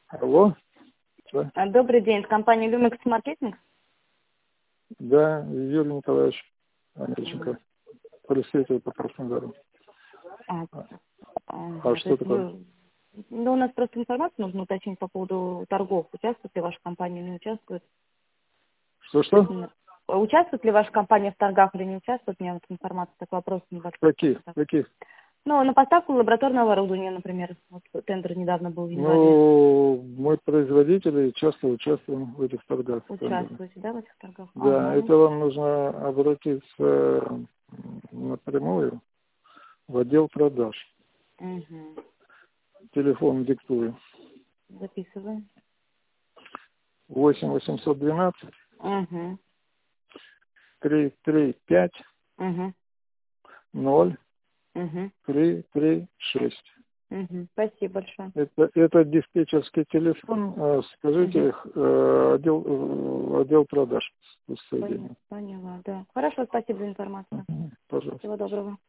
Алло. Да, Добрый день, это компания Lumex Marketing. да, Юрий Николаевич М, Америченко, представитель по Краснодару. а, А то что есть такое? вы... Ну, у нас просто информацию нужно уточнить по поводу торгов. Участвует ли ваша компания или не участвует? То Что-что? есть, участвует ли ваша компания в торгах или не участвует? У меня вот информация, такой вопрос небольшой. Каких? Каких? Ну, на поставку лабораторного оборудования, например. Вот тендер недавно был в январе. Ну, мы производители часто участвуем в этих торгах. Участвуете, да, в этих торгах? Да, Ага, ну, это вам нужно обратиться напрямую в отдел продаж. угу. Телефон диктую. Записываем. 8 812 Угу, 335 угу, 0 угу, 336. угу. Спасибо большое. Это диспетчерский телефон. Угу. Скажите, отдел продаж. Соединение. Поняла, да. Хорошо, спасибо за информацию. Пожалуйста. Всего доброго.